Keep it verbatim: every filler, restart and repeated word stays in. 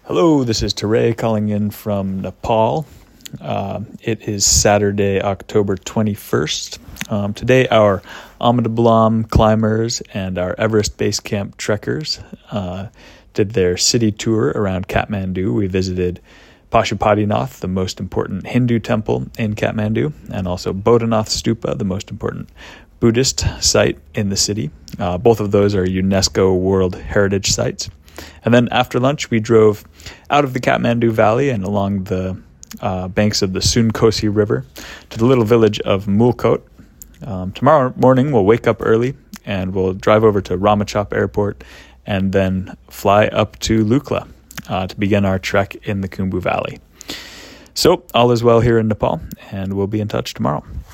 Hello, this is Teray calling in from Nepal. Uh, it is Saturday, October twenty-first. Um, today, our Amadablam climbers and our Everest Base Camp trekkers uh, did their city tour around Kathmandu. We visited Pashupatinath, the most important Hindu temple in Kathmandu, and also Bodhanath Stupa, the most important Buddhist site in the city. Uh, both of those are UNESCO World Heritage Sites. And then after lunch, we drove out of the Kathmandu Valley and along the uh, banks of the Sunkosi River to the little village of Mulkot. Um, tomorrow morning, we'll wake up early and we'll drive over to Ramachop Airport and then fly up to Lukla uh, to begin our trek in the Khumbu Valley. So all is well here in Nepal, and we'll be in touch tomorrow.